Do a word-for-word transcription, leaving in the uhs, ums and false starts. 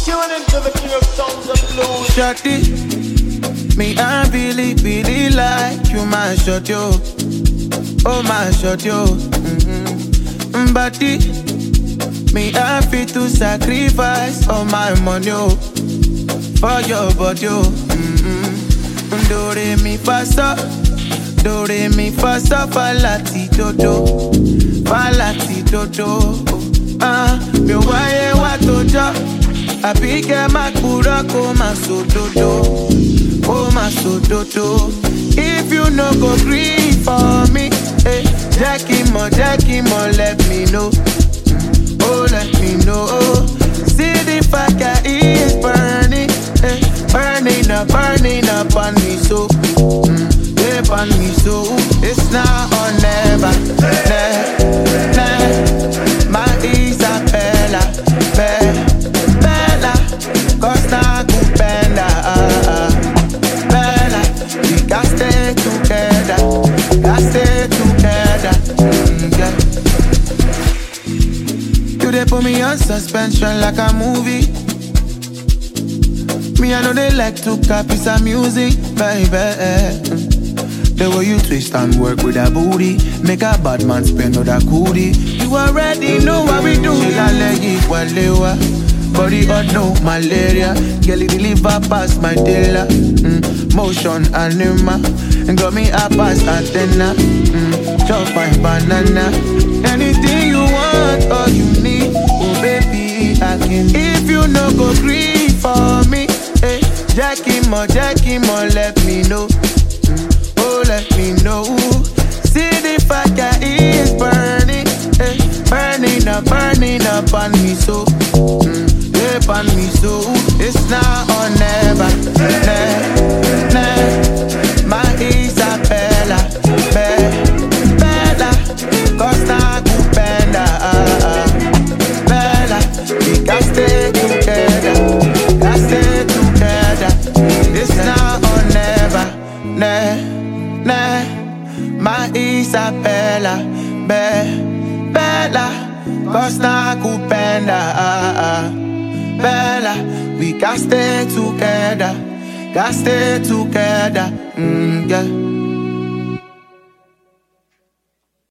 Tune into the king of sounds of blues. Shorty, me I really, really like you, my short yo. Oh my short yo. Mm-hmm. Body, me I fit to sacrifice all my money yo, for your body yo. Mm-hmm. Do re mi fa so, do re mi fa so, fa la ti do do, fa la ti do do. Ah, mi waye wa tojo. Abike makura koma sododo, koma sododo. If you no go green for me, eh, Jackie mo, Jackie mo, let me know. Oh, let me know. See the fire is burning, eh, burning up, burning up on me so, mm, yeah, on me so. It's now or never, never, never. My Isabella, Bella. Cause now kupenda uh, uh. Bella, we got stay together, got stay together, mm, yeah. You they put me on suspension like a movie. Me I know they like to copy some music, baby. The way you twist and work with a booty, make a bad man spend on that cootie. You already know what we do. She la legi walewa. Body hot, no malaria. Girl, it deliver past my dealer. Mm, motion anima. And got me a pass antenna. Mm, chop my banana. Anything you want or you need, oh baby, I can. If you no go green for me, eh, Jackie mo, Jackie mo, let me know. Mm, oh, let me know. See the fire is burning, eh, burning up, burning up on me so. Mm, on me so it's now or never, never, never. My Isabella, Bella, Bella, cause now kupenda, Bella, we can stay together, can stay together. It's now or never, never, never. My Isabella, Bella, Bella, cause now kupenda. Bella, we can stay together, can stay together, mm, yeah.